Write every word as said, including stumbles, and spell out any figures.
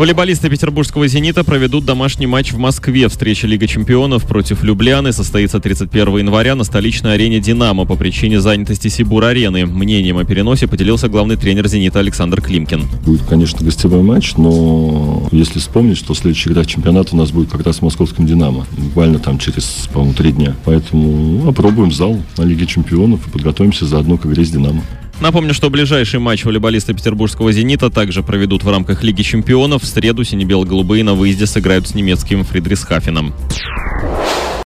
Волейболисты петербургского «Зенита» проведут домашний матч в Москве. Встреча Лиги чемпионов против Любляны состоится тридцать первого января на столичной арене «Динамо» по причине занятости Сибур-арены. Мнением о переносе поделился главный тренер «Зенита» Александр Климкин. Будет, конечно, гостевой матч, но если вспомнить, что следующий игра чемпионата у нас будет как раз с московским «Динамо». Буквально там через, по-моему, три дня. Поэтому опробуем зал на Лиге чемпионов и подготовимся заодно к игре с «Динамо». Напомню, что ближайший матч волейболисты петербургского «Зенита» также проведут в рамках Лиги чемпионов. В среду сине-бело-голубые на выезде сыграют с немецким Фридрихсхафеном.